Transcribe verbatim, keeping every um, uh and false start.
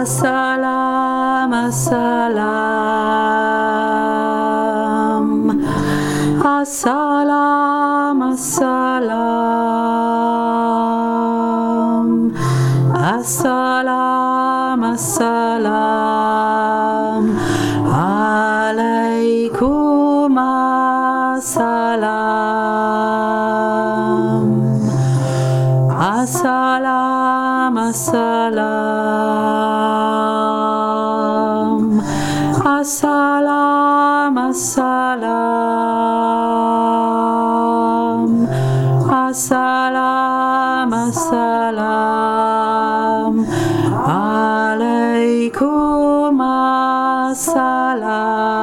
Assalam, assalam. Assalam, assalam. Assalam, assalam. Alaikum assalam. Assalam, assalam. Assalam, assalam. Assalam, assalam. Alaikum assalam.